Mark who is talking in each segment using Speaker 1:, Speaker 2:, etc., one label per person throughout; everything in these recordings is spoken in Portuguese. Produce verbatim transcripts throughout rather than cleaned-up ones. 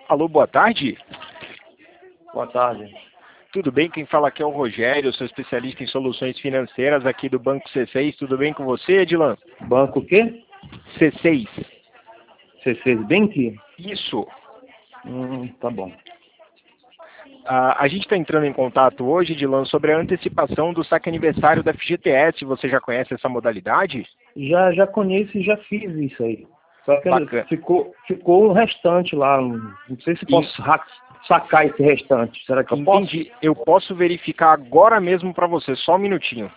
Speaker 1: Alô, boa tarde.
Speaker 2: Boa tarde.
Speaker 1: Tudo bem? Quem fala aqui é o Rogério, sou especialista em soluções financeiras aqui do Banco C seis. Tudo bem com você, Edilan?
Speaker 2: Banco o quê?
Speaker 1: C seis.
Speaker 2: C seis Bank?
Speaker 1: Isso.
Speaker 2: Hum, tá bom.
Speaker 1: Ah, a gente está entrando em contato hoje, Edilan, sobre a antecipação do saque aniversário da F G T S. Você já conhece essa modalidade?
Speaker 2: Já, já conheço e já fiz isso aí. Só que
Speaker 1: Bacana.
Speaker 2: ficou, ficou um restante lá. Não sei se posso ra- sacar esse restante. Será que eu posso?
Speaker 1: Entendi. Eu posso verificar agora mesmo para você. Só um minutinho.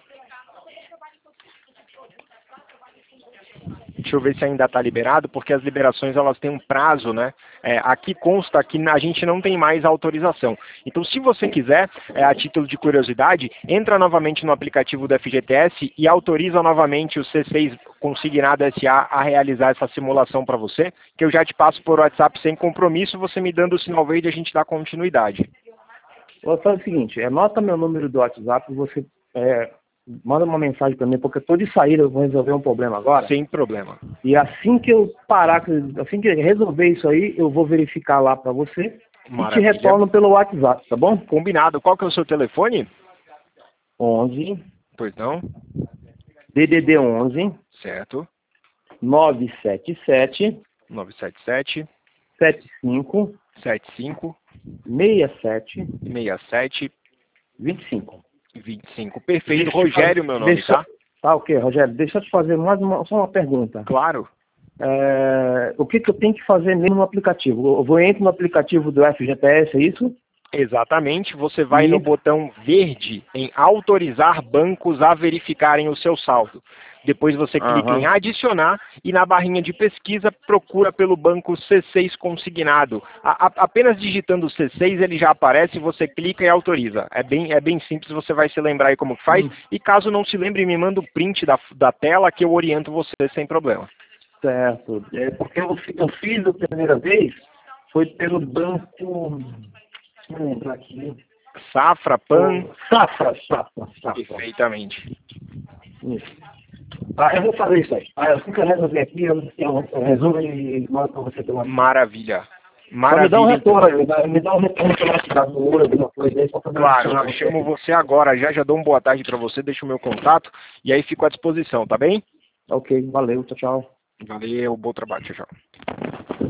Speaker 1: Deixa eu ver se ainda está liberado, porque as liberações elas têm um prazo, né? É, aqui consta que a gente não tem mais autorização. Então, se você quiser, é, a título de curiosidade, entra novamente no aplicativo do F G T S e autoriza novamente o C seis Consignado S A a realizar essa simulação para você, que eu já te passo por WhatsApp sem compromisso, você me dando o sinal verde e a gente dá continuidade.
Speaker 2: Vou fazer o seguinte, anota meu número do WhatsApp, você é, manda uma mensagem para mim, porque eu estou de saída, eu vou resolver um problema agora.
Speaker 1: Sem problema.
Speaker 2: E assim que eu parar, assim que eu resolver isso aí, eu vou verificar lá para você
Speaker 1: Maravilha.
Speaker 2: e te retorno pelo WhatsApp, tá bom?
Speaker 1: Combinado. Qual que é o seu telefone?
Speaker 2: onze,
Speaker 1: Pois não.
Speaker 2: D D D onze,
Speaker 1: Certo.
Speaker 2: nove sete sete,
Speaker 1: nove sete sete,
Speaker 2: sete cinco,
Speaker 1: sete cinco,
Speaker 2: seis sete,
Speaker 1: seis sete,
Speaker 2: vinte e cinco.
Speaker 1: vinte e cinco. Perfeito.
Speaker 2: Deixa eu te
Speaker 1: Rogério,
Speaker 2: fazer-
Speaker 1: meu nome,
Speaker 2: deixa-
Speaker 1: tá?
Speaker 2: Tá, ok, Rogério. Deixa eu te fazer mais uma, só uma pergunta.
Speaker 1: Claro.
Speaker 2: É, o que, que eu tenho que fazer mesmo no aplicativo? Eu vou entrar no aplicativo do F G T S, é isso?
Speaker 1: Exatamente. Você vai no
Speaker 2: E-
Speaker 1: botão verde em autorizar bancos a verificarem o seu saldo. Depois você clica
Speaker 2: Aham.
Speaker 1: em adicionar e na barrinha de pesquisa procura pelo banco C seis Consignado. A- a- apenas digitando C seis ele já aparece, você clica e autoriza. É bem, é bem simples, você vai se lembrar aí como que faz.
Speaker 2: Hum.
Speaker 1: E caso não se lembre, me manda o print da, da tela que eu oriento você sem problema.
Speaker 2: Certo. É porque eu, fi- eu fiz a primeira vez, foi pelo banco. Deixa eu lembrar aqui.
Speaker 1: Safra, Pan,
Speaker 2: Safra, Safra, Safra.
Speaker 1: perfeitamente.
Speaker 2: Isso. Ah, eu vou fazer isso aí. Ah, assim que eu resolver aqui, eu, eu, eu resolvo e mando para você pelo WhatsApp.
Speaker 1: Maravilha.
Speaker 2: Só me dá um
Speaker 1: Maravilha.
Speaker 2: retorno aí, me dá- me dá um retorno pelo WhatsApp, no ouro, alguma coisa aí, pra poder
Speaker 1: Claro,
Speaker 2: adicionar
Speaker 1: eu
Speaker 2: você
Speaker 1: chamo
Speaker 2: aqui.
Speaker 1: você agora já, já dou uma boa tarde para você, deixo o meu contato e aí fico à disposição, tá bem?
Speaker 2: Ok, valeu, tchau, tchau.
Speaker 1: Valeu, bom trabalho, tchau, tchau.